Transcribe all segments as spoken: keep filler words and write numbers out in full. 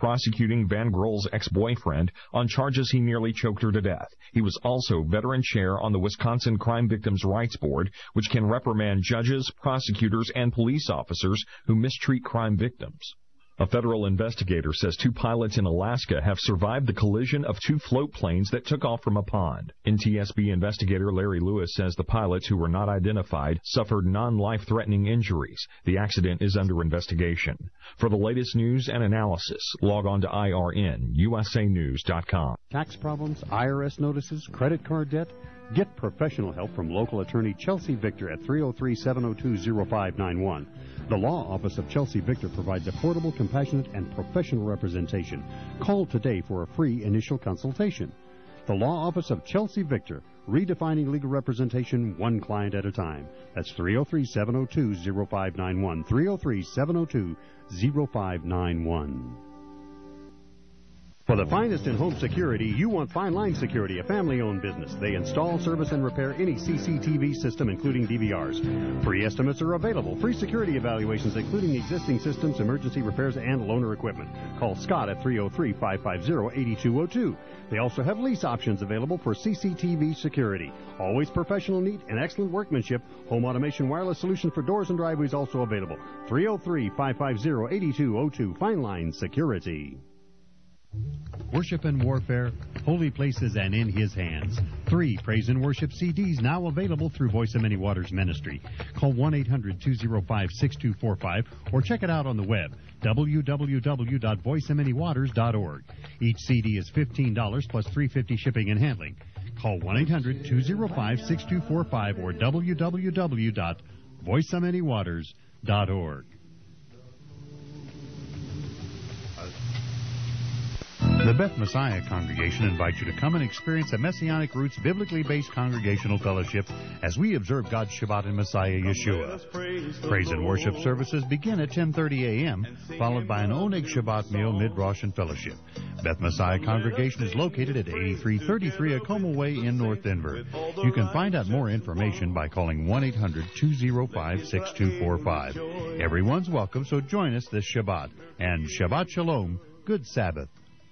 prosecuting Van Grohl's ex-boyfriend on charges he nearly choked her to death. He was also veteran chair on the Wisconsin Crime Victims' Rights Board, which can reprimand judges, prosecutors, and police officers who mistreat crime victims. A federal investigator says two pilots in Alaska have survived the collision of two float planes that took off from a pond. N T S B investigator Larry Lewis says the pilots, who were not identified, suffered non-life-threatening injuries. The accident is under investigation. For the latest news and analysis, log on to I R N U S A news dot com. Tax problems, I R S notices, credit card debt? Get professional help from local attorney Chelsea Victor at three oh three, seven oh two, oh five nine one. The law office of Chelsea Victor provides affordable, compassionate, and professional representation. Call today for a free initial consultation. The law office of Chelsea Victor, redefining legal representation one client at a time. That's three oh three, seven oh two, oh five nine one, three oh three, seven oh two, oh five nine one. For the finest in home security, you want Fine Line Security, a family-owned business. They install, service, and repair any C C T V system, including D V Rs. Free estimates are available. Free security evaluations, including existing systems, emergency repairs, and loaner equipment. Call Scott at three oh three, five five oh, eight two oh two. They also have lease options available for C C T V security. Always professional, neat, and excellent workmanship. Home automation wireless solution for doors and driveways also available. three oh three, five five oh, eight two oh two. Fine Line Security. Worship and Warfare, Holy Places and In His Hands. Three Praise and Worship C Ds now available through Voice of Many Waters Ministry. Call one eight hundred, two oh five, six two four five or check it out on the web, w w w dot voice of many waters dot org. Each C D is fifteen dollars plus three dollars and fifty cents shipping and handling. Call one eight hundred, two oh five, six two four five or w w w dot voice of many waters dot org. The Beth Messiah Congregation invites you to come and experience a Messianic Roots biblically based congregational fellowship as we observe God's Shabbat in Messiah Yeshua. Praise and worship services begin at ten thirty a.m., followed by an Oneg Shabbat meal, mid-Rosh, and fellowship. Beth Messiah Congregation is located at eighty-three thirty-three Acoma Way in North Denver. You can find out more information by calling one eight hundred, two oh five, six two four five. Everyone's welcome, so join us this Shabbat. And Shabbat Shalom, good Sabbath.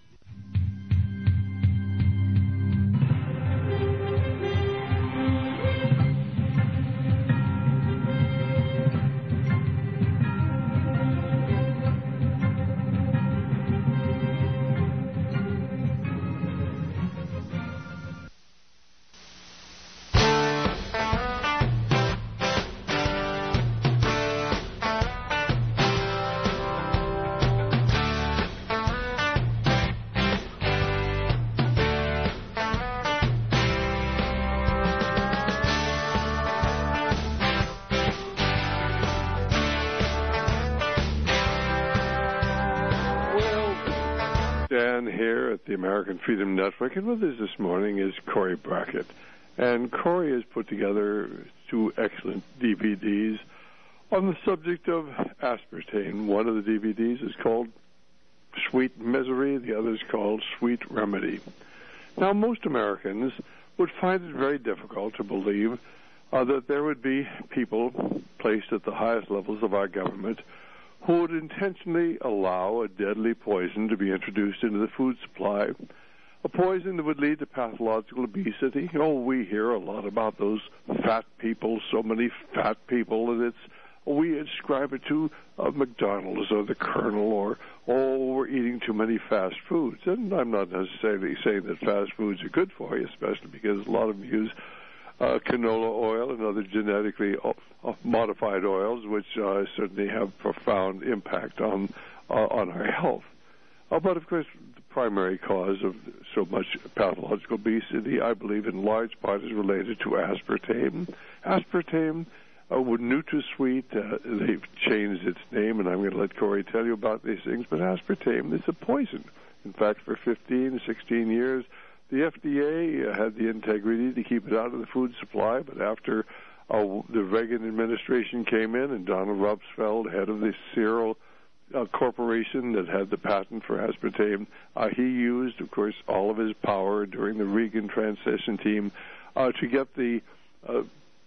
The American Freedom Network, and with us this morning is Corey Brackett. And Corey has put together two excellent D V Ds on the subject of aspartame. One of the D V Ds is called Sweet Misery, the other is called Sweet Remedy. Now, most Americans would find it very difficult to believe uh, that there would be people placed at the highest levels of our government who would intentionally allow a deadly poison to be introduced into the food supply, a poison that would lead to pathological obesity. Oh, we hear a lot about those fat people, so many fat people, and it's we ascribe it to uh, McDonald's or the Colonel, or, oh, we're eating too many fast foods. And I'm not necessarily saying that fast foods are good for you, especially because a lot of them use Uh, canola oil and other genetically uh, modified oils, which uh, certainly have profound impact on uh, on our health. Uh, but, of course, the primary cause of so much pathological obesity, I believe, in large part is related to aspartame. Aspartame, uh, with NutraSweet, uh, they've changed its name, and I'm going to let Corey tell you about these things, but aspartame is a poison. In fact, for fifteen, sixteen years, the F D A had the integrity to keep it out of the food supply, but after uh, the Reagan administration came in and Donald Rumsfeld, head of the Cereal uh, Corporation that had the patent for aspartame, uh, he used, of course, all of his power during the Reagan transition team uh, to get the uh,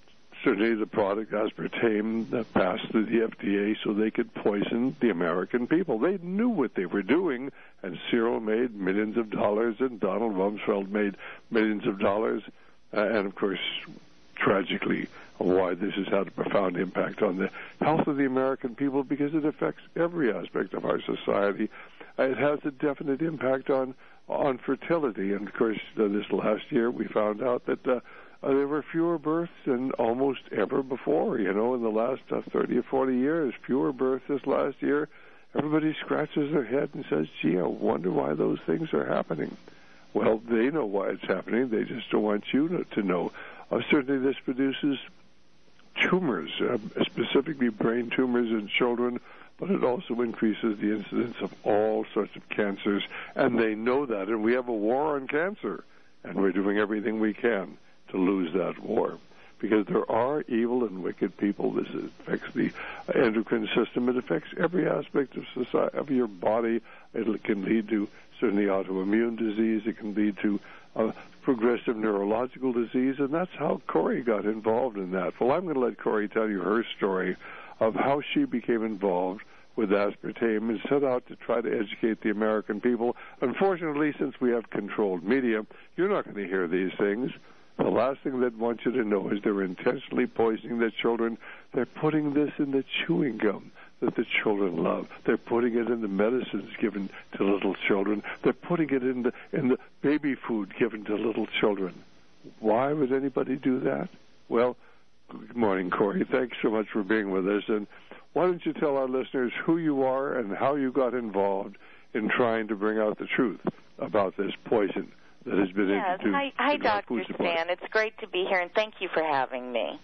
certainly the product aspartame that passed through the F D A so they could poison the American people. They knew what they were doing, and Cyril made millions of dollars, and Donald Rumsfeld made millions of dollars, uh, and of course, tragically, why this has had a profound impact on the health of the American people, because it affects every aspect of our society. Uh, it has a definite impact on on fertility, and of course, uh, this last year we found out that uh, uh, there were fewer births than almost ever before. You know, in the last uh, thirty or forty years, fewer births this last year. Everybody scratches their head and says, gee, I wonder why those things are happening. Well, they know why it's happening. They just don't want you to, to know. Uh, certainly this produces tumors, uh, specifically brain tumors in children, but it also increases the incidence of all sorts of cancers, and they know that, and we have a war on cancer, and we're doing everything we can to lose that war, because there are evil and wicked people. This affects the endocrine system. It affects every aspect of society, of your body. It can lead to certainly autoimmune disease. It can lead to uh, progressive neurological disease, and that's how Corey got involved in that. Well, I'm going to let Corey tell you her story of how she became involved with aspartame and set out to try to educate the American people. Unfortunately, since we have controlled media, you're not going to hear these things. The last thing they'd want you to know is they're intentionally poisoning the children. They're putting this in the chewing gum that the children love. They're putting it in the medicines given to little children. They're putting it in the in the baby food given to little children. Why would anybody do that? Well, good morning, Corey. Thanks so much for being with us. And why don't you tell our listeners who you are and how you got involved in trying to bring out the truth about this poison that has been yes. introduced. Hi, hi in Doctor Stan. It's great to be here, and thank you for having me.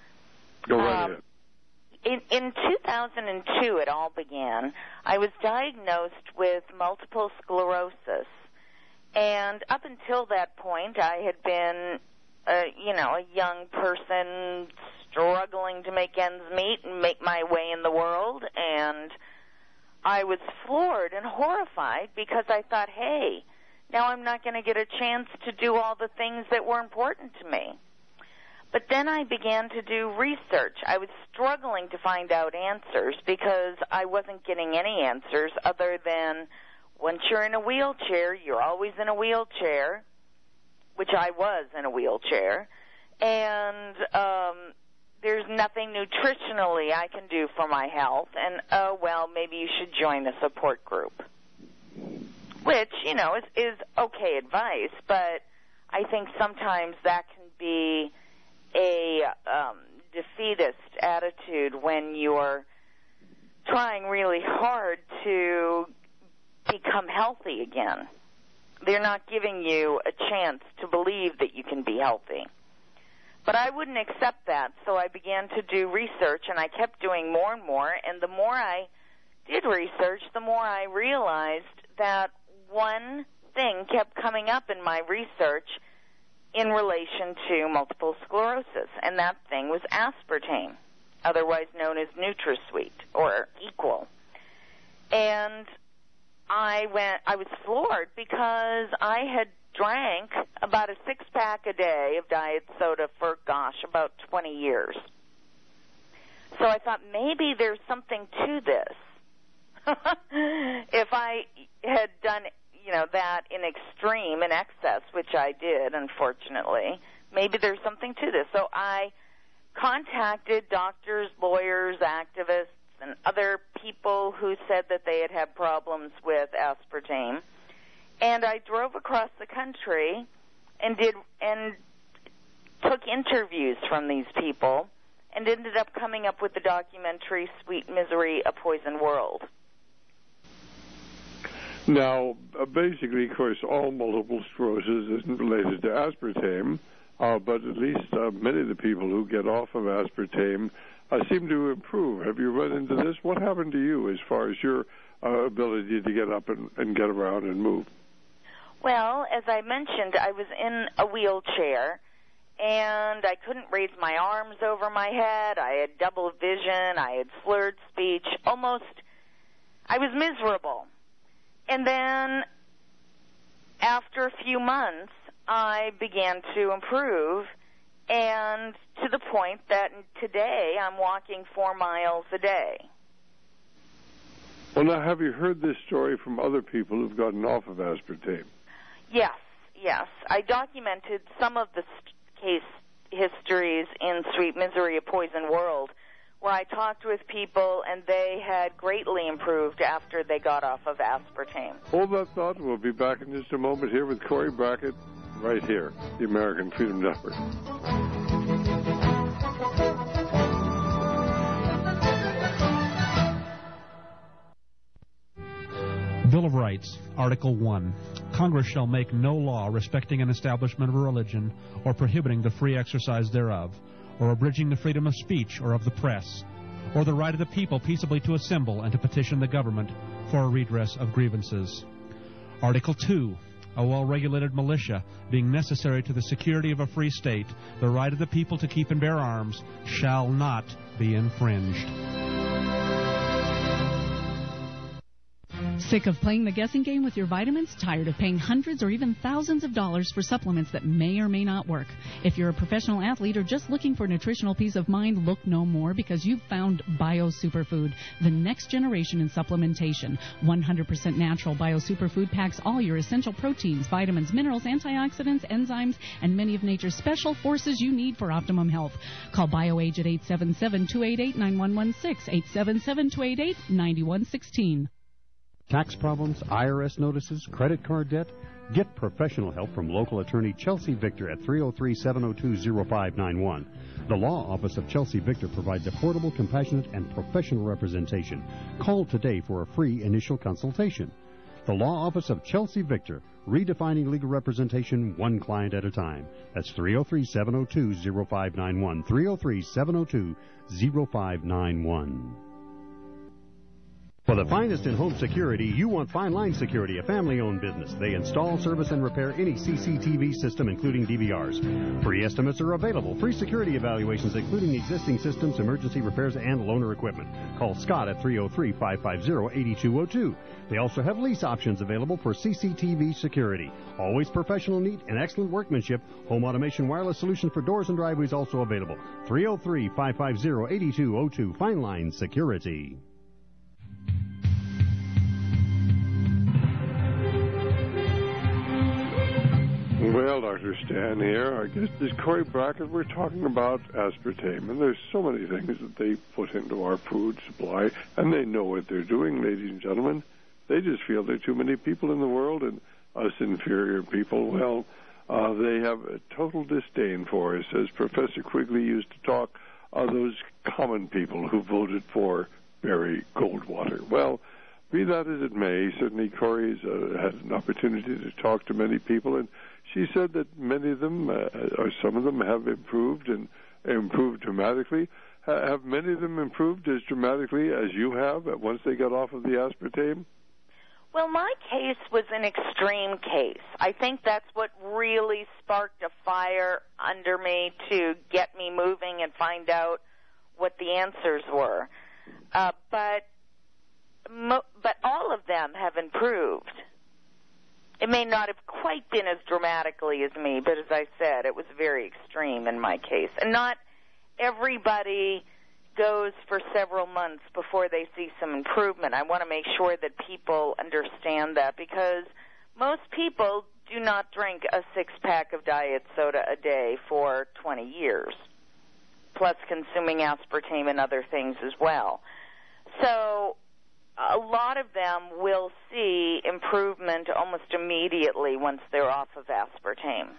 Go right um, ahead. In, in two thousand two, it all began. I was diagnosed with multiple sclerosis, and up until that point, I had been, uh, you know, a young person struggling to make ends meet and make my way in the world, and I was floored and horrified because I thought, hey, now I'm not going to get a chance to do all the things that were important to me. But then I began to do research. I was struggling to find out answers because I wasn't getting any answers other than once you're in a wheelchair, you're always in a wheelchair, which I was in a wheelchair, and um, there's nothing nutritionally I can do for my health, and, oh, well, maybe you should join a support group, which, you know, is, is okay advice, but I think sometimes that can be a um, defeatist attitude when you're trying really hard to become healthy again. They're not giving you a chance to believe that you can be healthy. But I wouldn't accept that, so I began to do research, and I kept doing more and more, and the more I did research, the more I realized that one thing kept coming up in my research in relation to multiple sclerosis, and that thing was aspartame, otherwise known as NutraSweet or Equal. And I went, I was floored because I had drank about a six-pack a day of diet soda for, gosh, about twenty years. So I thought maybe there's something to this. If I had done, you know, that in extreme, in excess, which I did, unfortunately, maybe there's something to this. So I contacted doctors, lawyers, activists, and other people who said that they had had problems with aspartame, and I drove across the country and did and took interviews from these people and ended up coming up with the documentary Sweet Misery, A Poison World. Now, uh, basically, of course, all multiple sclerosis isn't related to aspartame, uh, but at least uh, many of the people who get off of aspartame uh, seem to improve. Have you run into this? What happened to you as far as your uh, ability to get up and, and get around and move? Well, as I mentioned, I was in a wheelchair, and I couldn't raise my arms over my head. I had double vision. I had slurred speech. Almost, I was miserable. And then after a few months, I began to improve, and to the point that today I'm walking four miles a day. Well, now, have you heard this story from other people who've gotten off of aspartame? Yes, yes. I documented some of the st- case histories in Sweet Misery, A Poison World, where I talked with people and they had greatly improved after they got off of aspartame. Hold that thought. We'll be back in just a moment here with Corey Brackett, right here, the American Freedom Network. Bill of Rights, Article one. Congress shall make no law respecting an establishment of a religion or prohibiting the free exercise thereof, or abridging the freedom of speech or of the press, or the right of the people peaceably to assemble and to petition the government for a redress of grievances. Article two. A well-regulated militia, being necessary to the security of a free state, the right of the people to keep and bear arms shall not be infringed. Sick of playing the guessing game with your vitamins? Tired of paying hundreds or even thousands of dollars for supplements that may or may not work? If you're a professional athlete or just looking for nutritional peace of mind, look no more, because you've found Bio Superfood, the next generation in supplementation. one hundred percent natural Bio Superfood packs all your essential proteins, vitamins, minerals, antioxidants, enzymes, and many of nature's special forces you need for optimum health. Call BioAge at eight seven seven, two eight eight, nine one one six, eight seven seven, two eight eight, nine one one six. Tax problems, I R S notices, credit card debt? Get professional help from local attorney Chelsea Victor at three oh three, seven oh two, oh five nine one. The law office of Chelsea Victor provides affordable, compassionate, and professional representation. Call today for a free initial consultation. The law office of Chelsea Victor, redefining legal representation one client at a time. That's three oh three, seven oh two, oh five nine one, three oh three, seven oh two, oh five nine one. For the finest in home security, you want Fine Line Security, a family-owned business. They install, service, and repair any C C T V system, including D V Rs. Free estimates are available. Free security evaluations, including existing systems, emergency repairs, and loaner equipment. Call Scott at three oh three, five five oh, eight two oh two. They also have lease options available for C C T V security. Always professional, neat, and excellent workmanship. Home automation wireless solution for doors and driveways also available. three oh three, five five oh, eight two oh two. Fine Line Security. Well, Doctor Stan here. Our guest is Corey Brackett. We're talking about aspartame, and there's so many things that they put into our food supply, and they know what they're doing, ladies and gentlemen. They just feel there are too many people in the world, and us inferior people, well, uh, they have a total disdain for us. As Professor Quigley used to talk, uh, those common people who voted for Barry Goldwater. Well, be that as it may, certainly Corey's uh, had an opportunity to talk to many people, and she said that many of them, uh, or some of them, have improved and improved dramatically. Uh, have many of them improved as dramatically as you have once they got off of the aspartame? Well, my case was an extreme case. I think that's what really sparked a fire under me to get me moving and find out what the answers were. Uh, but mo- but all of them have improved. It may not have quite been as dramatically as me, but as I said, it was very extreme in my case. And not everybody goes for several months before they see some improvement. I want to make sure that people understand that, because most people do not drink a six-pack of diet soda a day for twenty years, plus consuming aspartame and other things as well. So a lot of them will see improvement almost immediately once they're off of aspartame.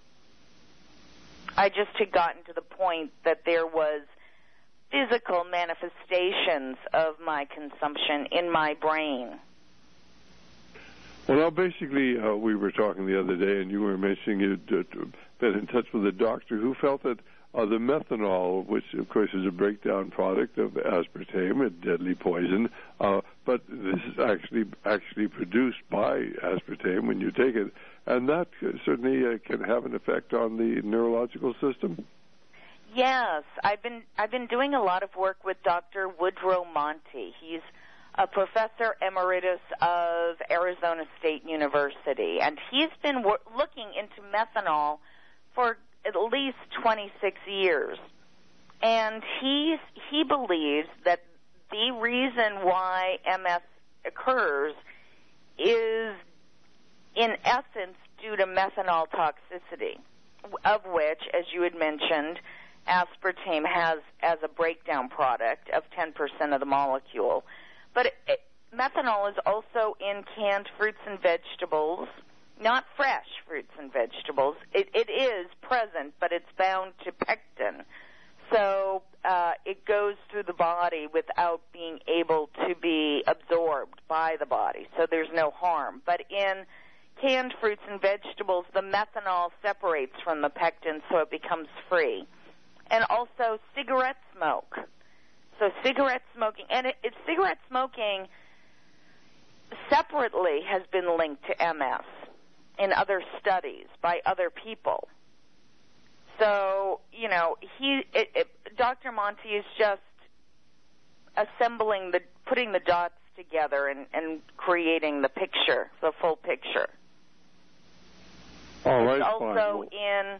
I just had gotten to the point that there was physical manifestations of my consumption in my brain. Well, now, basically, uh, we were talking the other day, and you were mentioning you'd uh, been in touch with a doctor who felt that uh, the methanol, which, of course, is a breakdown product of aspartame, a deadly poison, uh, but this is actually actually produced by aspartame when you take it, and that certainly uh, can have an effect on the neurological system. Yes, I've been I've been doing a lot of work with Doctor Woodrow Monty. He's a professor emeritus of Arizona State University, and he's been wor- looking into methanol for at least twenty-six years. And he, he believes that the reason why M S occurs is, in essence, due to methanol toxicity, of which, as you had mentioned, aspartame has as a breakdown product of ten percent of the molecule. But it, it, methanol is also in canned fruits and vegetables, not fresh fruits and vegetables. It, it is present, but it's bound to pectin. So uh, it goes through the body without being able to be absorbed by the body. So there's no harm. But in canned fruits and vegetables, the methanol separates from the pectin, so it becomes free. And also cigarette smoke. So cigarette smoking, and it, it, cigarette smoking separately has been linked to M S in other studies by other people. So, you know, he, it, it, Doctor Monti is just assembling the, putting the dots together and, and creating the picture, the full picture. All right, it's also fine. in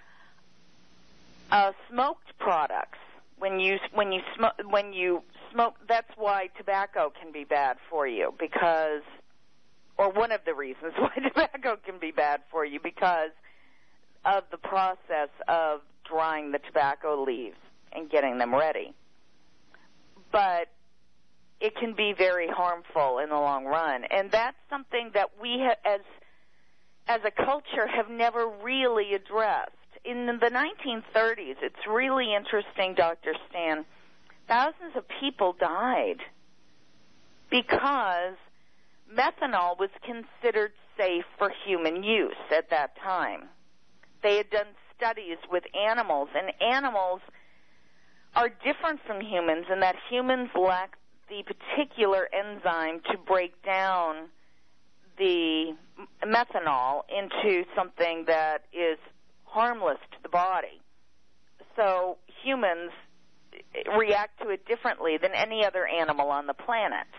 uh, smoked products. When you when you smoke when you smoke, that's why tobacco can be bad for you, because, or one of the reasons why tobacco can be bad for you, because of the process of drying the tobacco leaves and getting them ready. But it can be very harmful in the long run, and that's something that we ha- as as a culture have never really addressed. In the nineteen thirties, it's really interesting, Doctor Stan, thousands of people died because methanol was considered safe for human use at that time. They had done studies with animals, and animals are different from humans in that humans lack the particular enzyme to break down the methanol into something that is harmless to the body. So humans react to it differently than any other animal on the planet.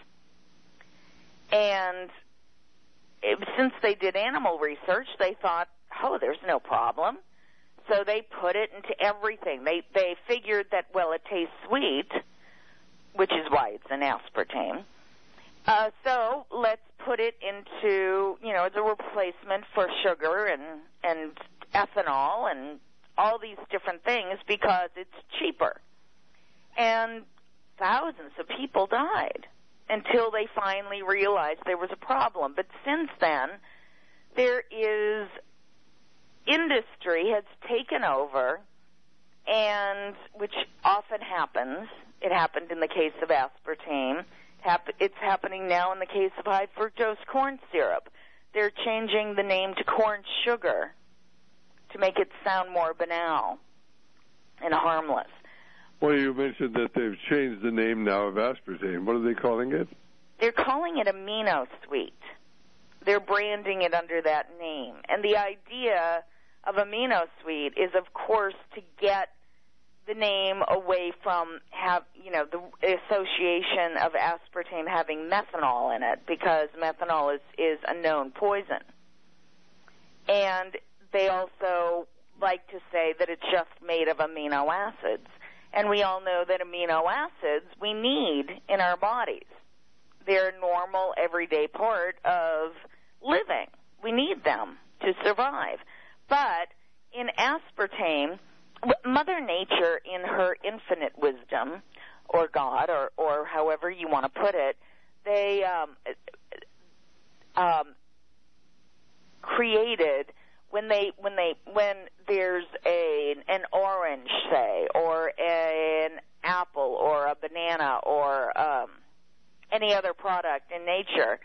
And it, since they did animal research, they thought, oh, there's no problem. So they put it into everything. They they figured that, well, it tastes sweet, which is why it's an aspartame. Uh, so let's put it into, you know, as a replacement for sugar and, and ethanol and all these different things because it's cheaper. And thousands of people died until they finally realized there was a problem. But since then, there is industry has taken over, and which often happens. It happened in the case of aspartame. It's happening now in the case of high fructose corn syrup. They're changing the name to corn sugar to make it sound more banal and harmless. Well, you mentioned that they've changed the name now of aspartame. What are they calling it? They're calling it amino sweet. They're branding it under that name. And the idea of amino sweet is, of course, to get the name away from, have you know, the association of aspartame having methanol in it, because methanol is, is a known poison. And they also like to say that it's just made of amino acids. And we all know that amino acids we need in our bodies. They're a normal, everyday part of living. We need them to survive. But in aspartame, Mother Nature, in her infinite wisdom, or God, or, or however you want to put it, they um, um, created when they when they when there's a an orange, say, or an apple, or a banana, or um, any other product in nature,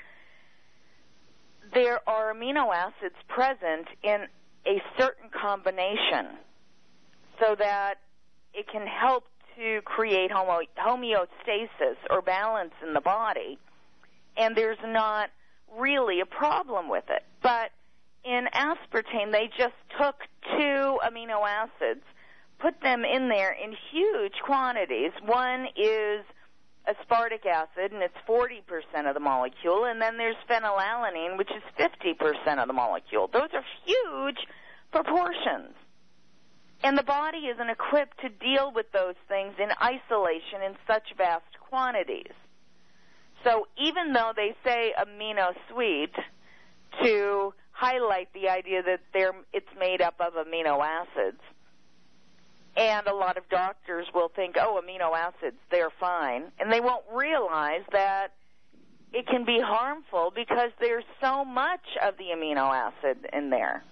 there are amino acids present in a certain combination, so that it can help to create homo, homeostasis or balance in the body, and there's not really a problem with it. But in aspartame, they just took two amino acids, put them in there in huge quantities. One is aspartic acid, and it's forty percent of the molecule, and then there's phenylalanine, which is fifty percent of the molecule. Those are huge proportions. And the body isn't equipped to deal with those things in isolation in such vast quantities. So even though they say amino sweet to highlight the idea that they're, it's made up of amino acids, and a lot of doctors will think, oh, amino acids, they're fine, and they won't realize that it can be harmful because there's so much of the amino acid in there.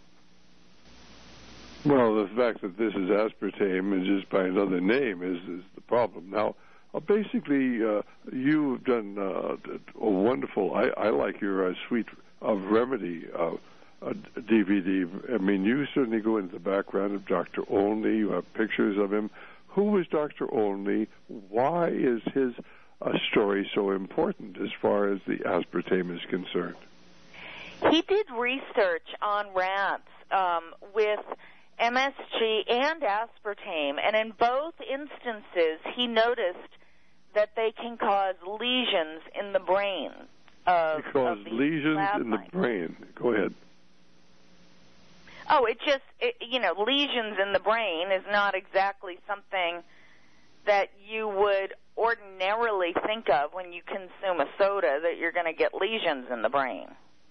Well, the fact that this is aspartame and just by another name is, is the problem. Now, uh, basically, uh, you've done uh, a wonderful, I, I like your uh, Sweet of Remedy uh, uh, D V D. I mean, you certainly go into the background of Doctor Olney. You have pictures of him. Who was Doctor Olney? Why is his uh, story so important as far as the aspartame is concerned? He did research on rats um, with M S G and aspartame, and in both instances, he noticed that they can cause lesions in the brain. Of, they cause of lesions lab in the mice. brain. Go ahead. Oh, it just, it, you know, lesions in the brain is not exactly something that you would ordinarily think of when you consume a soda, that you're going to get lesions in the brain.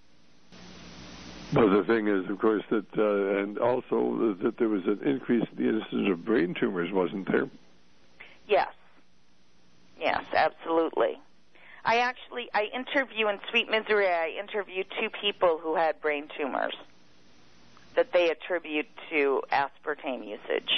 Well, the thing is, of course, that, uh, and also that there was an increase in the incidence of brain tumors, wasn't there? Yes. Yes, absolutely. I actually, I interview in Sweet Misery, I interview two people who had brain tumors that they attribute to aspartame usage.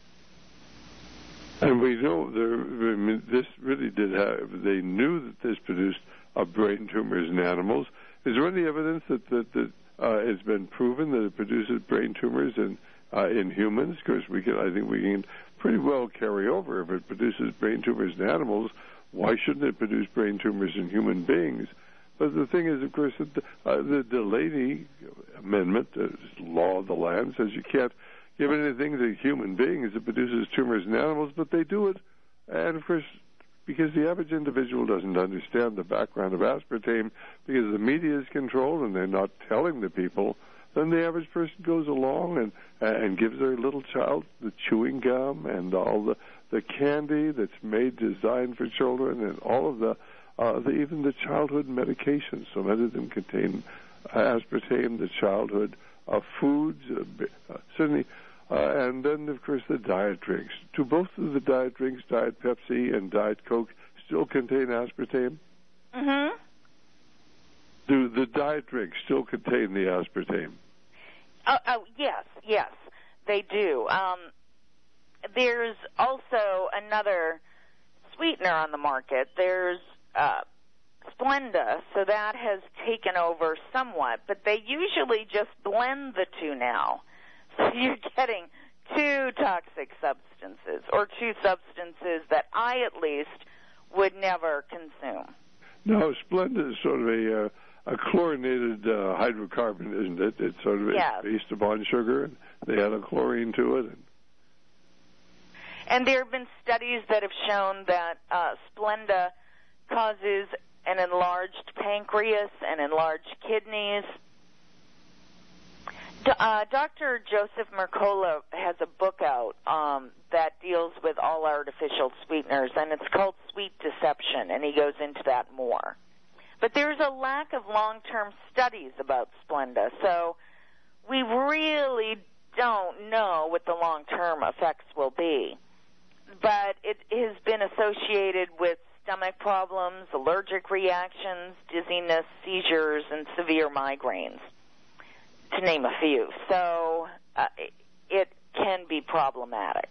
And we know there, I mean, this really did have, they knew that this produced uh, brain tumors in animals. Is there any evidence that, that, that uh, it's been proven that it produces brain tumors in, uh, in humans? Because we can, I think we can pretty well carry over. If it produces brain tumors in animals, why shouldn't it produce brain tumors in human beings? But the thing is, of course, that the, uh, the Delaney Amendment, the law of the land, says you can't give anything to human beings that produces tumors in animals, but they do it. And, of course, because the average individual doesn't understand the background of aspartame, because the media is controlled and they're not telling the people, then the average person goes along and and gives their little child the chewing gum and all the, the candy that's made, designed for children, and all of the, uh, the even the childhood medications. So many of them contain aspartame, the childhood uh, foods, uh, certainly, uh, and then, of course, the diet drinks. Do both of the diet drinks, Diet Pepsi and Diet Coke, still contain aspartame? Mm-hmm. Do the diet drinks still contain the aspartame? Oh, oh yes, yes, they do. Um, there's also another sweetener on the market. There's uh, Splenda, so that has taken over somewhat, but they usually just blend the two now. So you're getting two toxic substances, or two substances that I, at least, would never consume. No, Splenda is sort of a... Uh, A chlorinated uh, hydrocarbon, isn't it? It's sort of yes. It's based upon sugar, and they add a chlorine to it. And, and there have been studies that have shown that uh, Splenda causes an enlarged pancreas and enlarged kidneys. D- uh, Doctor Joseph Mercola has a book out um, that deals with all artificial sweeteners, and it's called Sweet Deception, and he goes into that more. But there's a lack of long-term studies about Splenda, so we really don't know what the long-term effects will be. But it has been associated with stomach problems, allergic reactions, dizziness, seizures, and severe migraines, to name a few. So uh, it can be problematic.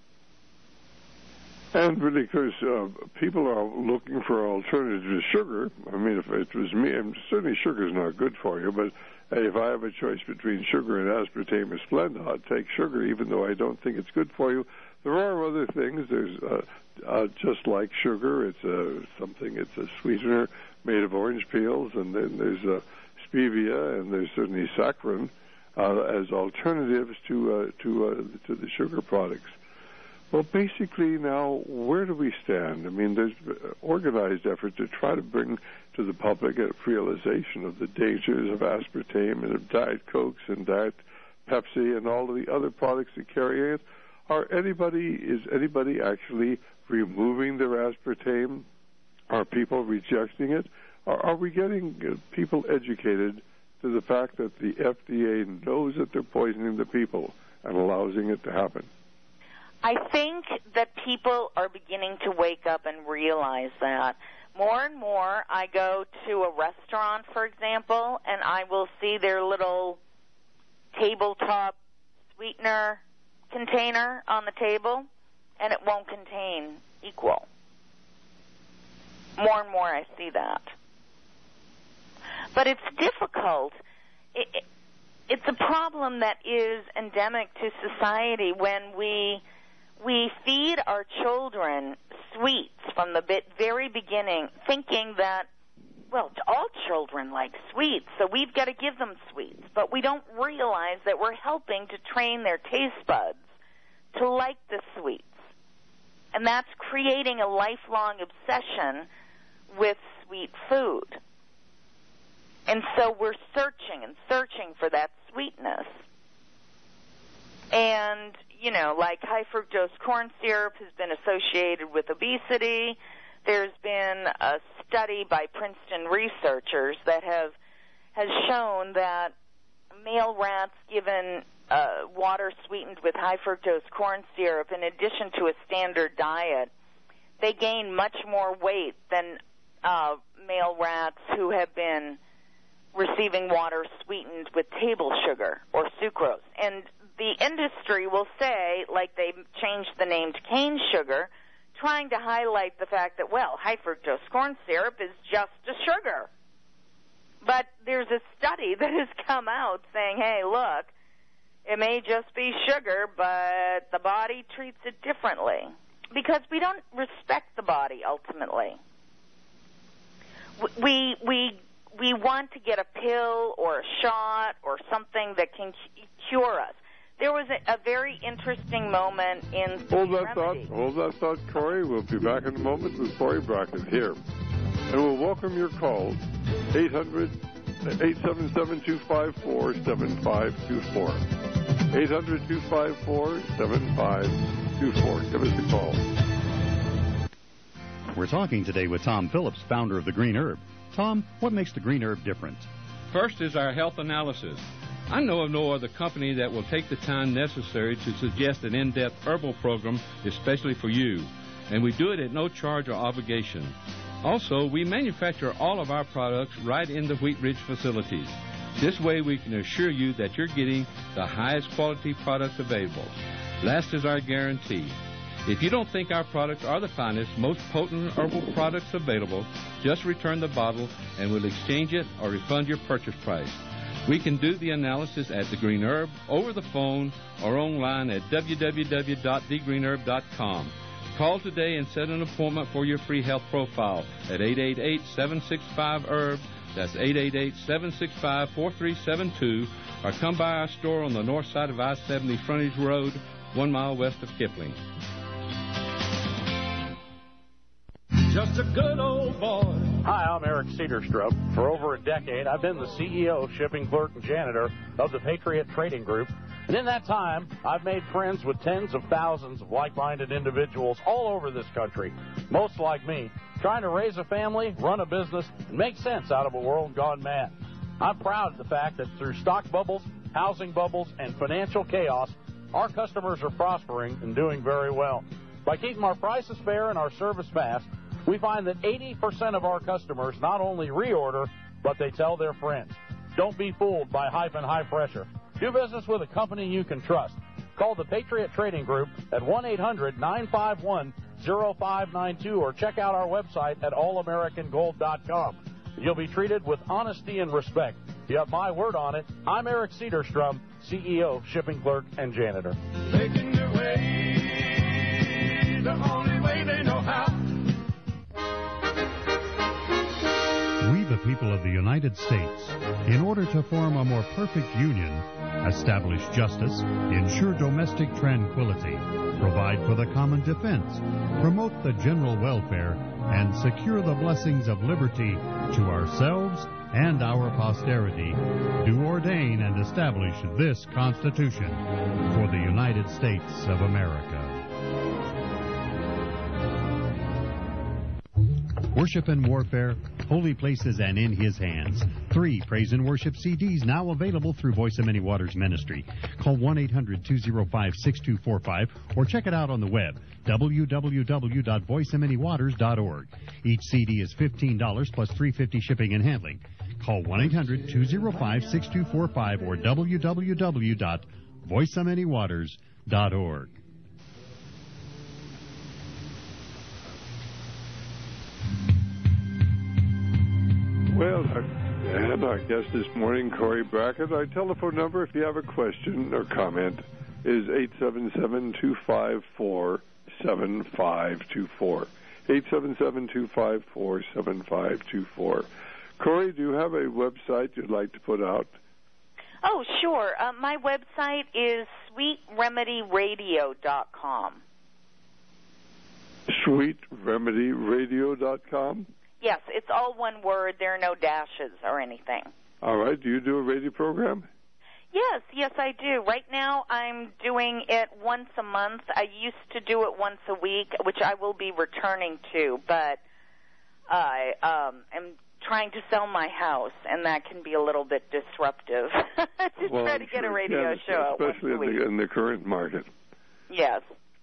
and really, because uh, people are looking for alternatives to sugar. I mean, if it was me, and certainly sugar is not good for you, but if I have a choice between sugar and aspartame or Splenda, I'd take sugar, even though I don't think it's good for you. There are other things. There's uh, uh, just like sugar. It's a something. It's a sweetener made of orange peels, and then there's uh, stevia, and there's certainly saccharin uh, as alternatives to uh, to uh, to the sugar products. Well, basically now, where do we stand? I mean, there's organized effort to try to bring to the public a realization of the dangers of aspartame and of Diet Cokes and Diet Pepsi and all of the other products that carry it. Are anybody is anybody actually removing their aspartame? Are people rejecting it? Or are we getting uh, people educated to the fact that the F D A knows that they're poisoning the people and allowing it to happen? I think that people are beginning to wake up and realize that. More and more, I go to a restaurant, for example, and I will see their little tabletop sweetener container on the table, and it won't contain equal. More and more I see that. But it's difficult. It, it, it's a problem that is endemic to society when we we feed our children sweets from the bit, very beginning, thinking that, well, all children like sweets, so we've got to give them sweets. But we don't realize that we're helping to train their taste buds to like the sweets. And that's creating a lifelong obsession with sweet food. And so we're searching and searching for that sweetness. And, you know, like high fructose corn syrup has been associated with obesity. There's been a study by Princeton researchers that have has shown that male rats given uh, water sweetened with high fructose corn syrup, in addition to a standard diet, they gain much more weight than uh, male rats who have been receiving water sweetened with table sugar or sucrose. And the industry will say, like they changed the name to cane sugar, trying to highlight the fact that, well, high fructose corn syrup is just a sugar. But there's a study that has come out saying, hey, look, it may just be sugar, but the body treats it differently. Because we don't respect the body, ultimately. We, we, we want to get a pill or a shot or something that can cure us. There was a, a very interesting moment in Hold that remedy. thought. Hold that thought, Corey. We'll be back in a moment with Corey Brackett here. And we'll welcome your calls, eight hundred, eight seven seven, two five four, seven five two four. eight hundred, two five four, seven five two four. Give us a call. We're talking today with Tom Phillips, founder of The Green Herb. Tom, what makes The Green Herb different? First is our health analysis. I know of no other company that will take the time necessary to suggest an in-depth herbal program, especially for you. And we do it at no charge or obligation. Also, we manufacture all of our products right in the Wheat Ridge facilities. This way we can assure you that you're getting the highest quality products available. Last is our guarantee. If you don't think our products are the finest, most potent herbal products available, just return the bottle and we'll exchange it or refund your purchase price. We can do the analysis at The Green Herb, over the phone, or online at w w w dot the green herb dot com. Call today and set an appointment for your free health profile at eight eight eight, seven six five, herb. That's eight eight eight, seven six five, four three seven two. Or come by our store on the north side of I seventy Frontage Road, one mile west of Kipling. Just a good old boy. Hi, I'm Eric Cedarstrom. For over a decade, I've been the C E O, shipping clerk, and janitor of the Patriot Trading Group. And in that time, I've made friends with tens of thousands of like-minded individuals all over this country, most like me, trying to raise a family, run a business, and make sense out of a world gone mad. I'm proud of the fact that through stock bubbles, housing bubbles, and financial chaos, our customers are prospering and doing very well. By keeping our prices fair and our service fast, we find that eighty percent of our customers not only reorder, but they tell their friends. Don't be fooled by hype and high pressure. Do business with a company you can trust. Call the Patriot Trading Group at one eight hundred, nine five one, zero five nine two or check out our website at all american gold dot com. You'll be treated with honesty and respect. You have my word on it. I'm Eric Cedarstrom, C E O, shipping clerk, and janitor. Making your way the only way they know how. We, the people of the United States, in order to form a more perfect union, establish justice, ensure domestic tranquility, provide for the common defense, promote the general welfare, and secure the blessings of liberty to ourselves and our posterity, do ordain ordain and establish this Constitution for the United States of America. Worship and Warfare, Holy Places and In His Hands. Three Praise and Worship C Ds now available through Voice of Many Waters Ministry. Call one eight hundred two oh five six two four five or check it out on the web, w w w dot voice of many waters dot org. Each C D is fifteen dollars plus three dollars and fifty cents shipping and handling. Call one eight hundred two oh five six two four five or w w w dot voice of many waters dot org. Well, our, and our guest this morning, Corey Brackett. Our telephone number, if you have a question or comment, is eight seven seven, two five four, seven five two four. eight seven seven, two five four, seven five two four. Corey, do you have a website you'd like to put out? Oh, sure. Uh, my website is sweet remedy radio dot com. sweet remedy radio dot com? Yes, it's all one word. There are no dashes or anything. All right. Do you do a radio program? Yes, yes, I do. Right now, I'm doing it once a month. I used to do it once a week, which I will be returning to, but I um, am trying to sell my house, and that can be a little bit disruptive to well, try I'm to get sure a radio can, show out once especially a in week. the, in the current market. Yes.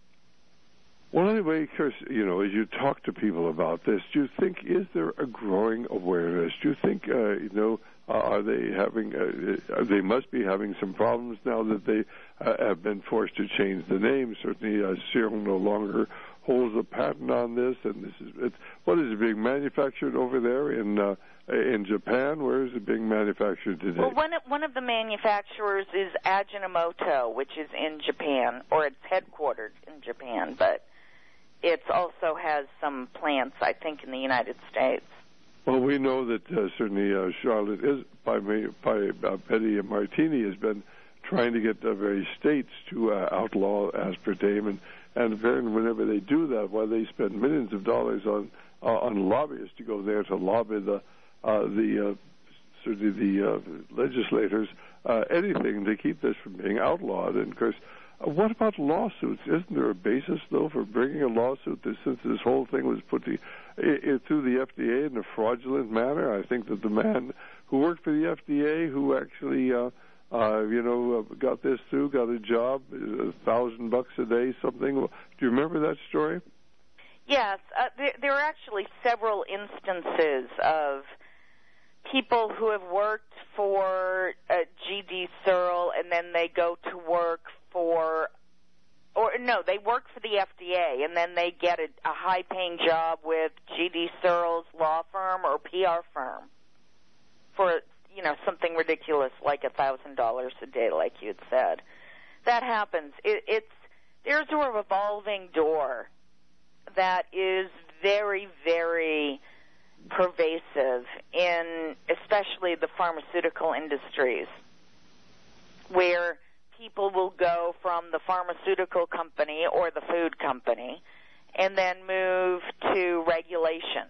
Well, anyway, Chris, you know, as you talk to people about this, do you think, is there a growing awareness? Do you think, uh, you know, uh, are they having, uh, they must be having some problems now that they uh, have been forced to change the name. Certainly, uh, Serum no longer holds a patent on this, and this is, it's, what is it being manufactured over there in uh, in Japan? Where is it being manufactured today? Well, one of, one of the manufacturers is Ajinomoto, which is in Japan, or it's headquartered in Japan, but it also has some plants, I think, in the United States. Well, we know that uh, certainly uh, Charlotte is, by, me, by uh, Betty Martini has been trying to get the various states to uh, outlaw aspartame, and, and apparently whenever they do that, why they spend millions of dollars on uh, on lobbyists to go there to lobby the uh, the uh, certainly the uh, legislators, uh, anything to keep this from being outlawed. And of course, what about lawsuits? Isn't there a basis, though, for bringing a lawsuit that since this whole thing was put to, I, I, through the F D A in a fraudulent manner? I think that the man who worked for the F D A, who actually, uh, uh, you know, uh, got this through, got a job, a thousand bucks a day, something. Do you remember that story? Yes. Uh, there, there are actually several instances of people who have worked for uh, G D Searle, and then they go to work for, or no, they work for the F D A, and then they get a, a high-paying job with G D Searle's law firm or P R firm for, you know, something ridiculous like a thousand dollars a day, like you had said. That happens. It, it's there's a revolving door that is very, very pervasive in especially the pharmaceutical industries, where people will go from the pharmaceutical company or the food company and then move to regulation.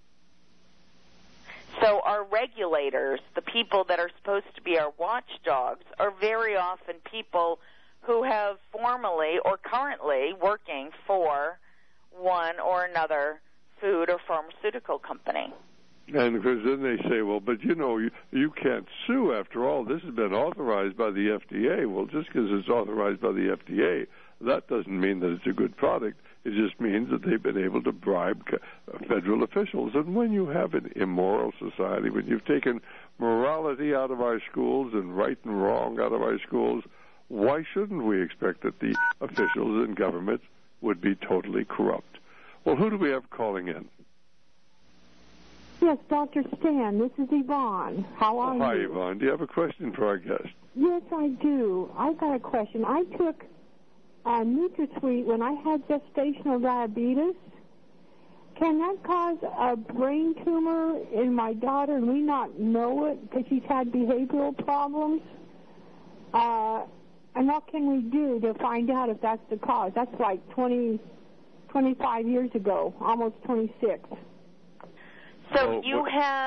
So our regulators, the people that are supposed to be our watchdogs, are very often people who have formerly or currently working for one or another food or pharmaceutical company. And of course, then they say, well, but you know, you, you can't sue. After all, this has been authorized by the F D A. Well, just because it's authorized by the F D A, that doesn't mean that it's a good product. It just means that they've been able to bribe federal officials. And when you have an immoral society, when you've taken morality out of our schools and right and wrong out of our schools, why shouldn't we expect that the officials in government would be totally corrupt? Well, who do we have calling in? Yes, Doctor Stan, this is Yvonne. How are oh, hi, you? Hi, Yvonne. Do you have a question for our guest? Yes, I do. I've got a question. I took uh, NutraSweet when I had gestational diabetes. Can that cause a brain tumor in my daughter and we not know it because she's had behavioral problems? Uh, and what can we do to find out if that's the cause? That's like twenty, twenty-five years ago, almost twenty-six. So you had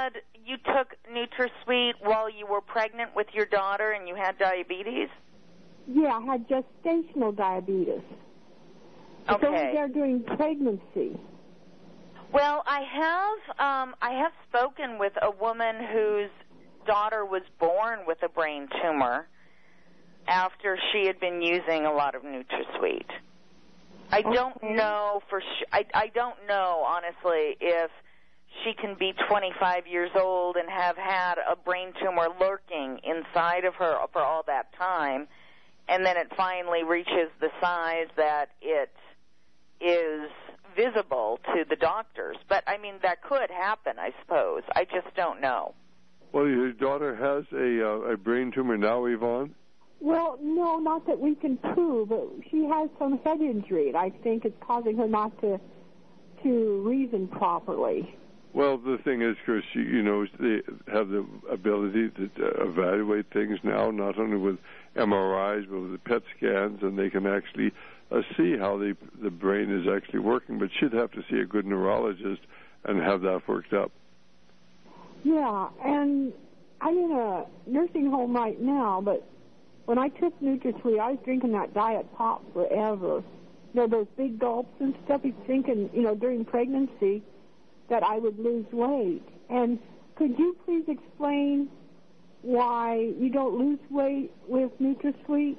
you took NutraSweet while you were pregnant with your daughter and you had diabetes? Yeah, I had gestational diabetes. It's Okay. over there during pregnancy. Well, I have um, I have spoken with a woman whose daughter was born with a brain tumor after she had been using a lot of NutraSweet. I Okay. don't know for sh- I I don't know honestly if she can be twenty-five years old and have had a brain tumor lurking inside of her for all that time, and then it finally reaches the size that it is visible to the doctors. But, I mean, that could happen, I suppose. I just don't know. Well, your daughter has a uh, a brain tumor now, Yvonne? Well, no, not that we can prove, but she has some head injury, and I think it's causing her not to to reason properly. Well, the thing is, Chris, you, you know, they have the ability to uh, evaluate things now, not only with M R Is, but with P E T scans, and they can actually uh, see how the the brain is actually working. But she'd have to see a good neurologist and have that worked up. Yeah, and I'm in a nursing home right now, but when I took NutraSweet, I was drinking that diet pop forever. You know, those big gulps and stuff, he's thinking, you know, during pregnancy that I would lose weight. And could you please explain why you don't lose weight with NutraSweet?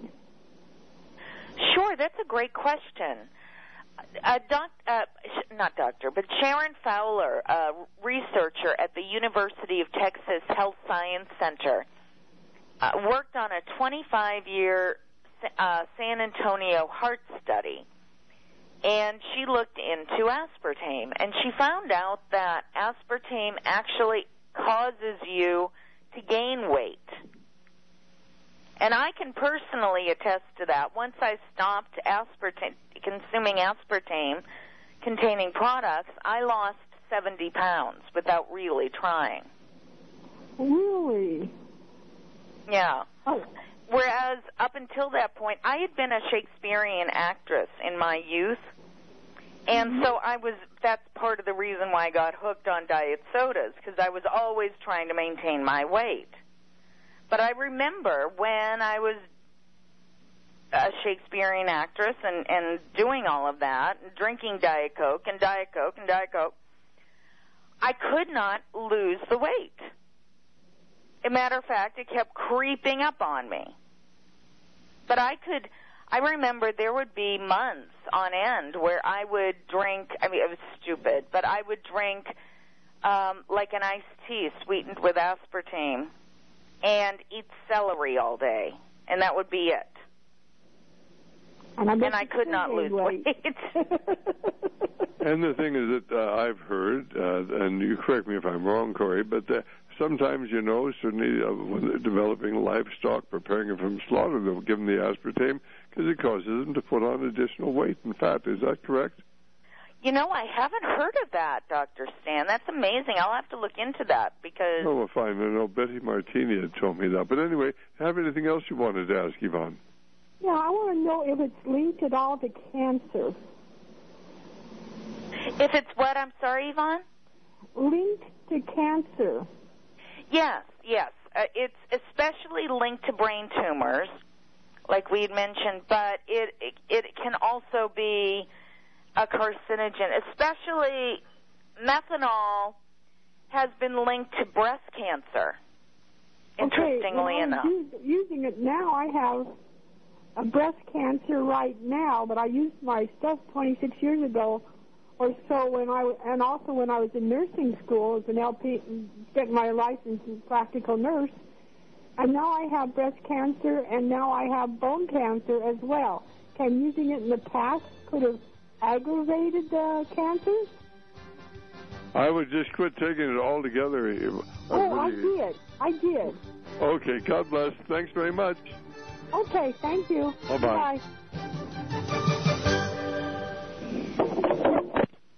Sure, that's a great question. Uh, doc, uh, not doctor, but Sharon Fowler, a researcher at the University of Texas Health Science Center, uh, worked on a twenty-five-year uh, San Antonio heart study, and she looked into aspartame, and she found out that aspartame actually causes you to gain weight. And I can personally attest to that. Once I stopped aspartame, consuming aspartame-containing products, I lost seventy pounds without really trying. Really? Yeah. Oh. Whereas up until that point, I had been a Shakespearean actress in my youth, and mm-hmm. so I was. That's part of the reason why I got hooked on diet sodas, because I was always trying to maintain my weight. But I remember when I was a Shakespearean actress and, and doing all of that, and drinking Diet Coke and Diet Coke and Diet Coke, I could not lose the weight. As a matter of fact, it kept creeping up on me. But I could, I remember there would be months on end where I would drink, I mean, it was stupid, but I would drink um, like an iced tea sweetened with aspartame and eat celery all day, and that would be it. And I, and I could not lose weight. And the thing is that uh, I've heard, uh, and you correct me if I'm wrong, Corey, but uh, sometimes, you know, certainly uh, when they're developing livestock, preparing it from slaughter, they'll give them the aspartame because it causes them to put on additional weight and fat. Is that correct? You know, I haven't heard of that, Doctor Stan. That's amazing. I'll have to look into that because... Oh, well, fine. I know Betty Martini had told me that. But anyway, have anything else you wanted to ask, Yvonne? Yeah, I want to know if it's linked at all to cancer. If it's what? I'm sorry, Yvonne? Linked to cancer. Yes, yes. Uh, it's especially linked to brain tumors, like we had mentioned, but it, it, it can also be a carcinogen, especially methanol has been linked to breast cancer, interestingly okay, well, enough. I'm using it now. I have a breast cancer right now, but I used my stuff twenty-six years ago or so when I, and also when I was in nursing school as an L P, getting my license as a practical nurse, and now I have breast cancer, and now I have bone cancer as well. Can using it in the past could have aggravated the uh, cancer? I would just quit taking it altogether. I oh, really... I did. I did. Okay, God bless. Thanks very much. Okay, thank you. Bye-bye. Bye.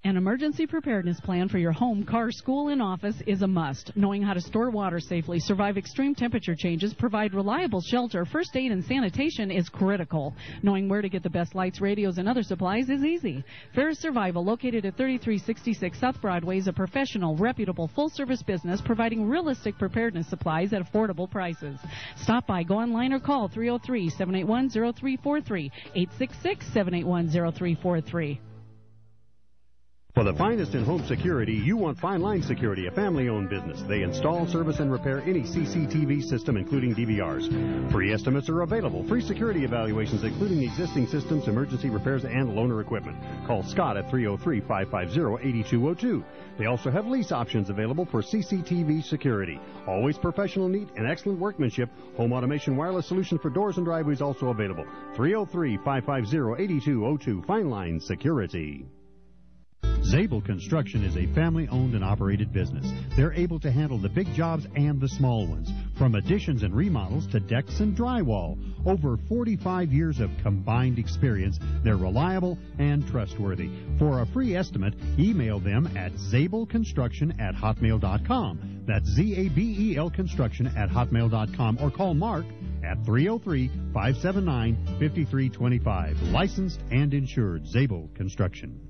An emergency preparedness plan for your home, car, school, and office is a must. Knowing how to store water safely, survive extreme temperature changes, provide reliable shelter, first aid, and sanitation is critical. Knowing where to get the best lights, radios, and other supplies is easy. Ferris Survival, located at thirty-three sixty-six South Broadway, is a professional, reputable, full-service business providing realistic preparedness supplies at affordable prices. Stop by, go online, or call three oh three, seven eight one, oh three four three, eight six six, seven eight one, oh three four three. For the finest in home security, you want Fine Line Security, a family-owned business. They install, service, and repair any C C T V system, including D V Rs. Free estimates are available. Free security evaluations, including existing systems, emergency repairs, and loaner equipment. Call Scott at three oh three, five five oh, eight two oh two. They also have lease options available for C C T V security. Always professional, neat, and excellent workmanship. Home automation wireless solution for doors and driveways also available. three oh three, five five oh, eight two oh two. Fine Line Security. Zabel Construction is a family-owned and operated business. They're able to handle the big jobs and the small ones, from additions and remodels to decks and drywall. Over forty-five years of combined experience, they're reliable and trustworthy. For a free estimate, email them at zabelconstruction at hotmail dot com. That's Z A B E L construction at hotmail dot com, or call Mark at three oh three, five seven nine, five three two five. Licensed and insured. Zabel Construction.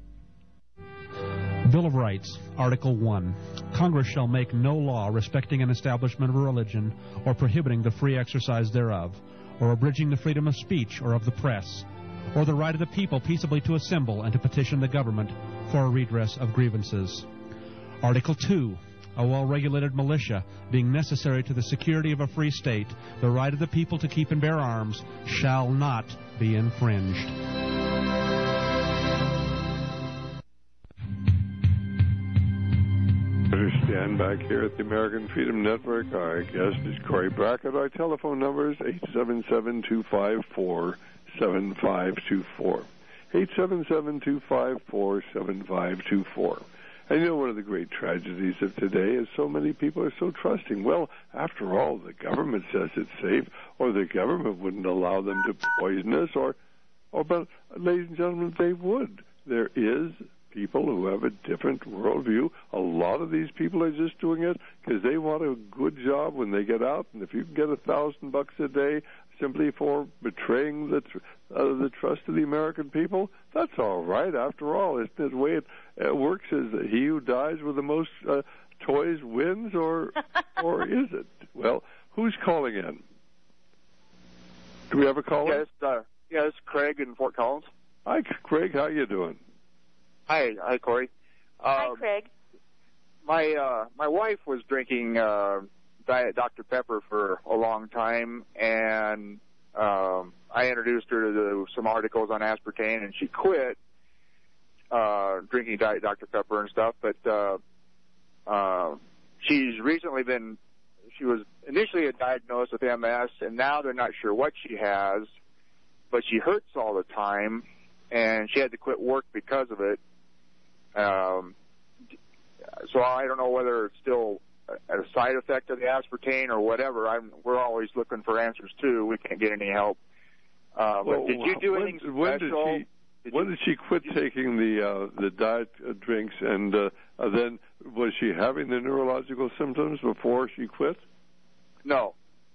Bill of Rights, Article one. Congress shall make no law respecting an establishment of a religion or prohibiting the free exercise thereof, or abridging the freedom of speech or of the press, or the right of the people peaceably to assemble and to petition the government for a redress of grievances. Article two. A well-regulated militia, being necessary to the security of a free state, the right of the people to keep and bear arms, shall not be infringed. Stand back here at the American Freedom Network. Our guest is Corey Brackett. Our telephone number is eight seven seven, two five four, seven five two four. eight seven seven, two five four, seven five two four. And you know, one of the great tragedies of today is so many people are so trusting. Well, after all, the government says it's safe, or the government wouldn't allow them to poison us, or, or but, ladies and gentlemen, they would. There is people who have a different worldview. A lot of these people are just doing it because they want a good job when they get out. And if you can get a thousand bucks a day simply for betraying the tr- uh, the trust of the American people, that's all right. After all, isn't it the way it uh, works? Is that he who dies with the most uh, toys wins, or or is it? Well, who's calling in? Do we have a caller? Yes, uh, yes, Craig in Fort Collins. Hi, Craig. How you doing? Hi, hi, Corey. Hi, uh, Craig. My uh, my wife was drinking uh, Diet Doctor Pepper for a long time, and um, I introduced her to the, some articles on aspartame, and she quit uh, drinking Diet Doctor Pepper and stuff. But uh, uh, she's recently been. She was initially diagnosed with M S, and now they're not sure what she has, but she hurts all the time, and she had to quit work because of it. Um, so I don't know whether it's still a side effect of the aspartame or whatever. I'm, we're always looking for answers too. We can't get any help. Uh, well, but did you do when, anything when special? Did she, did when you, did she quit taking the uh, the diet uh, drinks, and uh, uh, then was she having the neurological symptoms before she quit? No.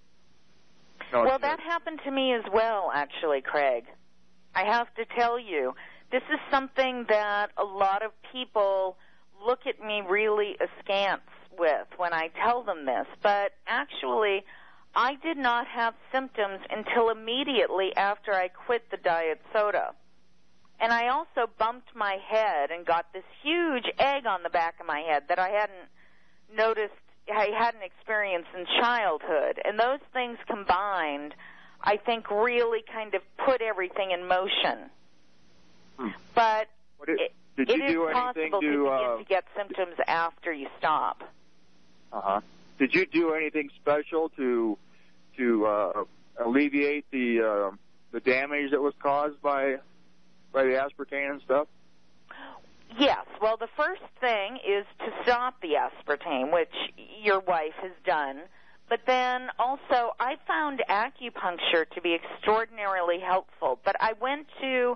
no well, that happened to me as well, actually, Craig. I have to tell you, this is something that a lot of people look at me really askance with when I tell them this. But actually, I did not have symptoms until immediately after I quit the diet soda. And I also bumped my head and got this huge egg on the back of my head that I hadn't noticed, I hadn't experienced in childhood. And those things combined, I think, really kind of put everything in motion. Hmm. But did, it, did it you is do possible to, to begin uh, to get symptoms after you stop. Uh-huh. Did you do anything special to to uh, alleviate the uh, the damage that was caused by by the aspartame and stuff? Yes. Well, the first thing is to stop the aspartame, which your wife has done. But then also, I found acupuncture to be extraordinarily helpful. But I went to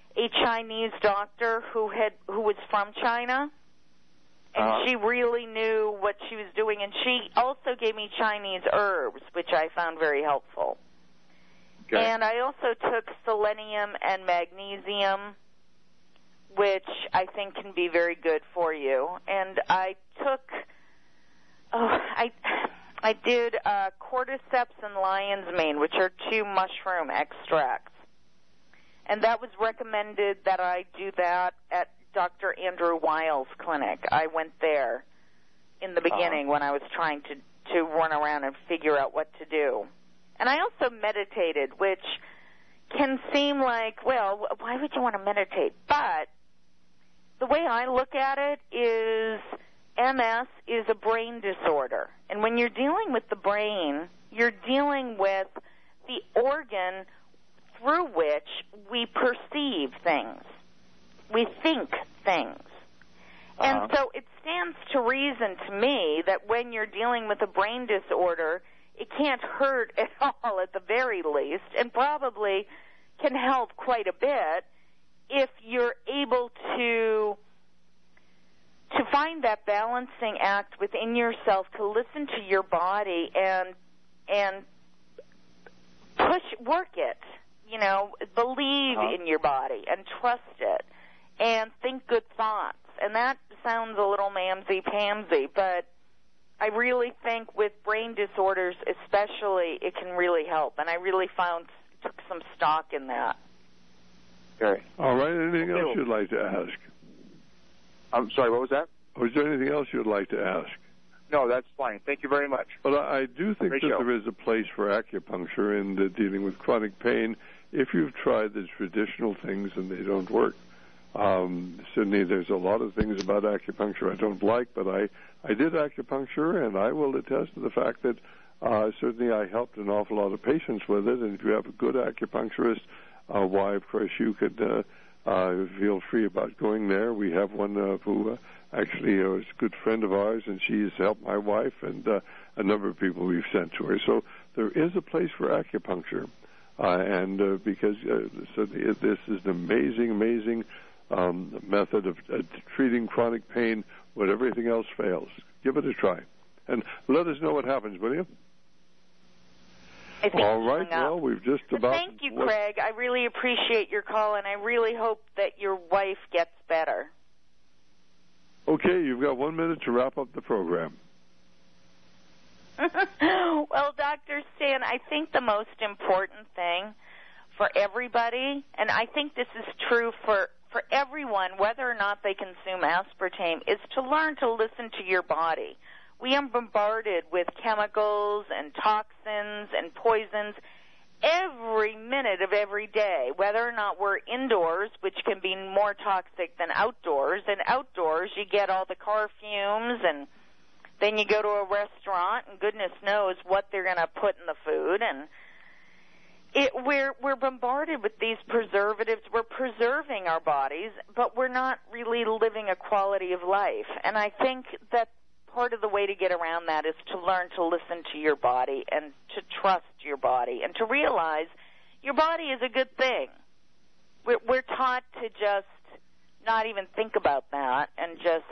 a Chinese doctor who had who was from China, and uh-huh. she really knew what she was doing, and she also gave me Chinese herbs, which I found very helpful. Okay. And I also took selenium and magnesium, which I think can be very good for you. And I took, oh, I, I did uh, cordyceps and lion's mane, which are two mushroom extracts. And that was recommended that I do that at Doctor Andrew Weil's clinic. I went there in the beginning uh-huh. when I was trying to, to run around and figure out what to do. And I also meditated, which can seem like, well, why would you want to meditate? But the way I look at it is M S is a brain disorder. And when you're dealing with the brain, you're dealing with the organ through which we perceive things. We think things. Uh-huh. And so it stands to reason to me that when you're dealing with a brain disorder, it can't hurt at all at the very least, and probably can help quite a bit if you're able to to find that balancing act within yourself, to listen to your body and and push, work it, you know, believe uh-huh. in your body and trust it and think good thoughts. And that sounds a little mamsy-pamsy, but I really think with brain disorders especially, it can really help. And I really found, took some stock in that. Okay. All right. Anything else you'd like to ask? I'm sorry, what was that? Was there anything else you'd like to ask? No, that's fine. Thank you very much. But I, I do think Great that show. there is a place for acupuncture in uh, dealing with chronic pain if you've tried the traditional things and they don't work. Um, certainly there's a lot of things about acupuncture I don't like, but I, I did acupuncture, and I will attest to the fact that uh, certainly I helped an awful lot of patients with it, and if you have a good acupuncturist, uh, why, of course, you could uh, uh, feel free about going there. We have one uh, who uh, actually uh, is a good friend of ours, and she's helped my wife and uh, a number of people we've sent to her. So there is a place for acupuncture, uh, and uh, because uh, so the, this is an amazing, amazing Um, method of uh, treating chronic pain when everything else fails. Give it a try. And let us know what happens, will you? I think All right, well, we've just but about... Thank you, Craig. I really appreciate your call, and I really hope that your wife gets better. Okay, you've got one minute to wrap up the program. Well, Doctor Stan, I think the most important thing for everybody, and I think this is true for for everyone, whether or not they consume aspartame, is to learn to listen to your body. We are bombarded with chemicals and toxins and poisons every minute of every day, whether or not we're indoors, which can be more toxic than outdoors. And outdoors, you get all the car fumes, and then you go to a restaurant, and goodness knows what they're going to put in the food, and It, we're we're bombarded with these preservatives. We're preserving our bodies, but we're not really living a quality of life. And I think that part of the way to get around that is to learn to listen to your body and to trust your body and to realize your body is a good thing. We're, we're taught to just not even think about that and just,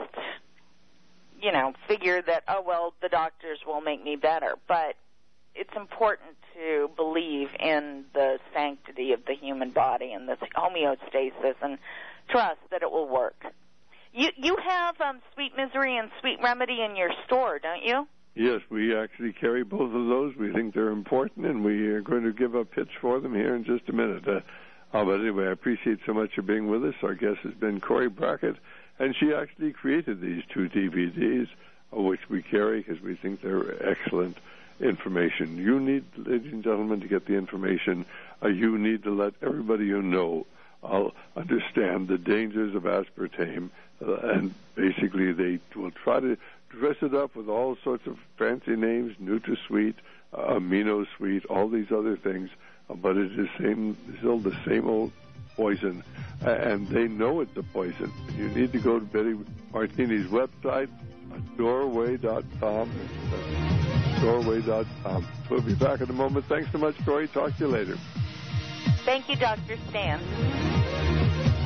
you know, figure that, oh, well, the doctors will make me better. But it's important to believe in the sanctity of the human body and this homeostasis and trust that it will work. You you have um, Sweet Misery and Sweet Remedy in your store, don't you? Yes, we actually carry both of those. We think they're important, and we are going to give a pitch for them here in just a minute. Uh, uh, but anyway, I appreciate so much you being with us. Our guest has been Corey Brackett, and she actually created these two D V Ds, uh, which we carry because we think they're excellent information. You need, ladies and gentlemen, to get the information. Uh, you need to let everybody you know uh, understand the dangers of aspartame, uh, and basically they will try to dress it up with all sorts of fancy names, NutraSweet, uh, AminoSweet, all these other things, uh, but it is same, still the same old poison, uh, and they know it's a poison. You need to go to Betty Martini's website, uh, doorway dot com. doorway dot com. We'll be back in a moment. Thanks so much, Corey. Talk to you later. Thank you, Doctor Stan.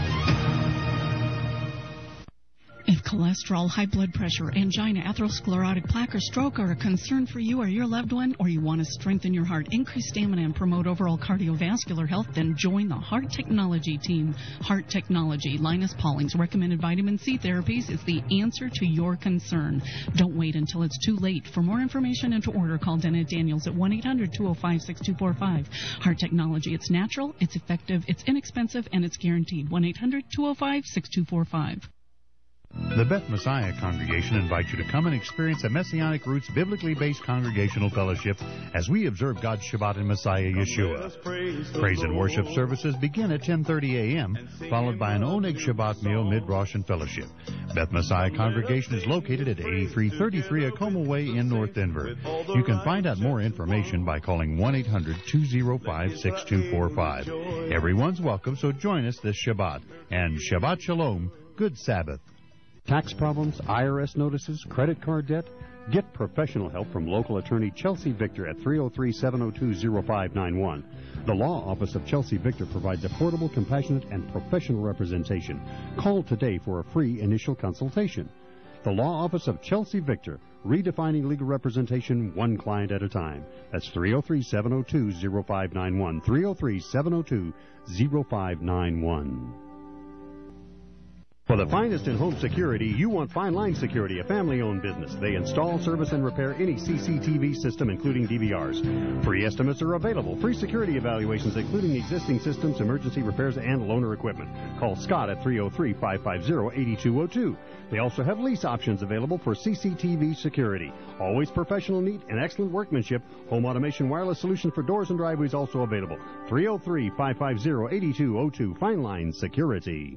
If cholesterol, high blood pressure, angina, atherosclerotic plaque, or stroke are a concern for you or your loved one, or you want to strengthen your heart, increase stamina, and promote overall cardiovascular health, then join the Heart Technology team. Heart Technology, Linus Pauling's recommended vitamin C therapies, is the answer to your concern. Don't wait until it's too late. For more information and to order, call Dennett Daniels at one eight hundred two oh five six two four five. Heart Technology, it's natural, it's effective, it's inexpensive, and it's guaranteed. one eight hundred two oh five six two four five. The Beth Messiah Congregation invites you to come and experience a Messianic Roots biblically based congregational fellowship as we observe God's Shabbat in Messiah Yeshua. Praise and worship services begin at ten thirty a.m., followed by an Oneg Shabbat meal, mid-Rosh, and fellowship. Beth Messiah Congregation is located at eighty-three thirty-three Acoma Way in North Denver. You can find out more information by calling one eight hundred two oh five six two four five. Everyone's welcome, so join us this Shabbat. And Shabbat Shalom, good Sabbath. Tax problems, I R S notices, credit card debt? Get professional help from local attorney Chelsea Victor at three oh three, seven oh two, oh five nine one. The law office of Chelsea Victor provides affordable, compassionate, and professional representation. Call today for a free initial consultation. The law office of Chelsea Victor, redefining legal representation one client at a time. That's three oh three, seven oh two, oh five nine one, three oh three, seven oh two, oh five nine one. For the finest in home security, you want Fine Line Security, a family-owned business. They install, service, and repair any C C T V system, including D V Rs. Free estimates are available. Free security evaluations, including existing systems, emergency repairs, and loaner equipment. Call Scott at three oh three, five five oh, eight two oh two. They also have lease options available for C C T V security. Always professional, neat, and excellent workmanship. Home automation wireless solution for doors and driveways also available. three oh three, five five oh, eight two oh two. Fine Line Security.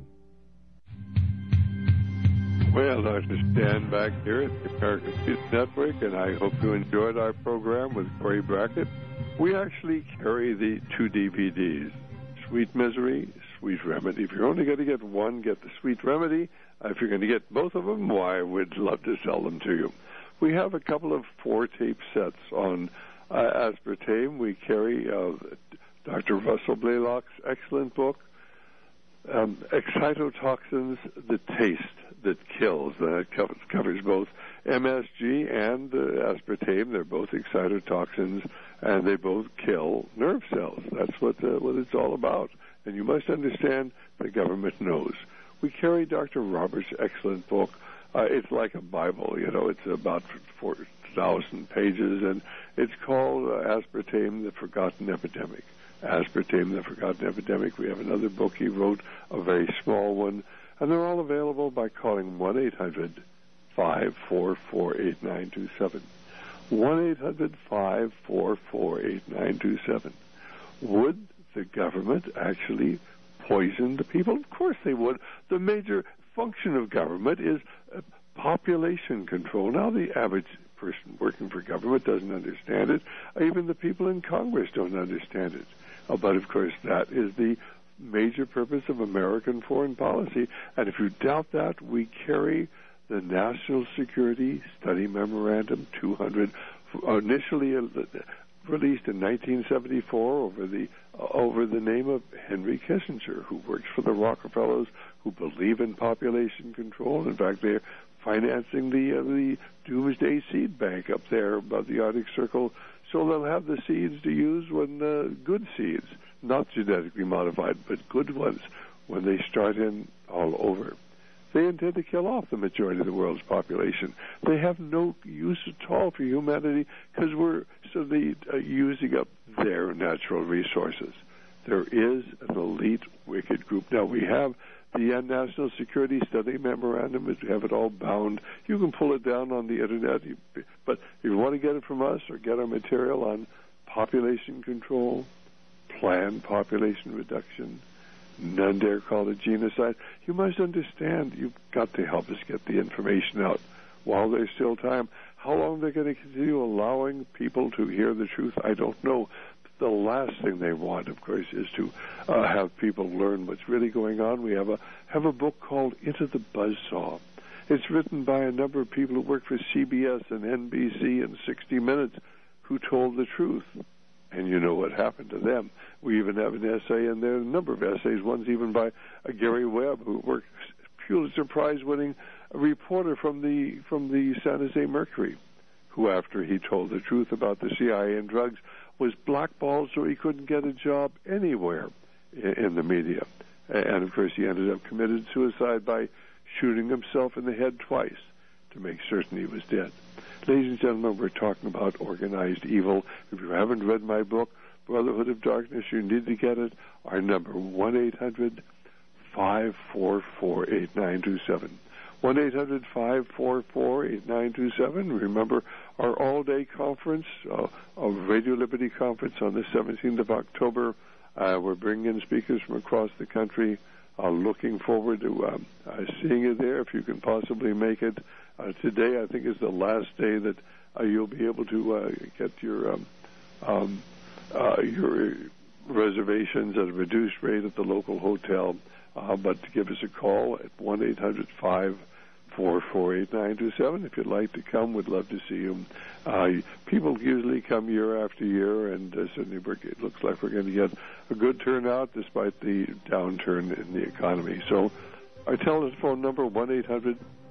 Well, Doctor Stan back here at the American Peace Network, and I hope you enjoyed our program with Corey Brackett. We actually carry the two D V Ds, Sweet Misery, Sweet Remedy. If you're only going to get one, get the Sweet Remedy. Uh, if you're going to get both of them, why, we'd love to sell them to you. We have a couple of four-tape sets on uh, aspartame. We carry uh, Doctor Russell Blaylock's excellent book, um, Excitotoxins, The Taste That Kills. That uh, covers, covers both M S G and uh, aspartame. They're both excitotoxins, and they both kill nerve cells. That's what uh, what it's all about. And you must understand the government knows. We carry Doctor Roberts' excellent book. Uh, it's like a Bible, you know. It's about four thousand pages, and it's called uh, Aspartame, the Forgotten Epidemic. Aspartame, the Forgotten Epidemic. We have another book he wrote, a very small one. And they're all available by calling one eight hundred, five four four, eight nine two seven. one eight hundred, five four four, eight nine two seven. Would the government actually poison the people? Of course they would. The major function of government is uh, population control. Now, the average person working for government doesn't understand it. Even the people in Congress don't understand it. Uh, but, of course, that is the major purpose of American foreign policy. And if you doubt that, we carry the National Security Study Memorandum two hundred, initially uh, released in nineteen seventy-four over the uh, over the name of Henry Kissinger, who works for the Rockefellers, who believe in population control. In fact, they're financing the uh, the Doomsday Seed Bank up there above the Arctic Circle, so they'll have the seeds to use when uh, good seeds, not genetically modified, but good ones, when they start in all over. They intend to kill off the majority of the world's population. They have no use at all for humanity because we're suddenly uh, using up their natural resources. There is an elite, wicked group. Now, we have the National Security Study Memorandum. We have it all bound. You can pull it down on the Internet. But if you want to get it from us or get our material on population control, planned population reduction, none dare call it genocide, you must understand you've got to help us get the information out while there's still time. How long they're going to continue allowing people to hear the truth, I don't know. The last thing they want, of course, is to uh, have people learn what's really going on. We have a have a book called Into the Buzzsaw. It's written by a number of people who work for C B S and N B C and sixty minutes who told the truth. And you know what happened to them. We even have an essay in there, a number of essays. One's even by uh, Gary Webb, who works Pulitzer Prize-winning a reporter from the from the San Jose Mercury, who, after he told the truth about the C I A and drugs, was blackballed so he couldn't get a job anywhere in the media. And, of course, he ended up committed suicide by shooting himself in the head twice to make certain he was dead. Ladies and gentlemen, we're talking about organized evil. If you haven't read my book, Brotherhood of Darkness, you need to get it. Our number, one eight hundred five four four eight nine two seven. one eight hundred five four four eight nine two seven. Remember our all-day conference, uh, a Radio Liberty conference on the seventeenth of October. Uh, we're bringing in speakers from across the country. Uh, looking forward to um, uh, seeing you there if you can possibly make it. Uh, today, I think, is the last day that uh, you'll be able to uh, get your um, um, uh, your reservations at a reduced rate at the local hotel. Uh, but give us a call at one eight hundred five four four eight nine two seven. If you'd like to come, we'd love to see you. Uh, people usually come year after year, and uh, certainly we're, it looks like we're going to get a good turnout despite the downturn in the economy. So our telephone number, one eight hundred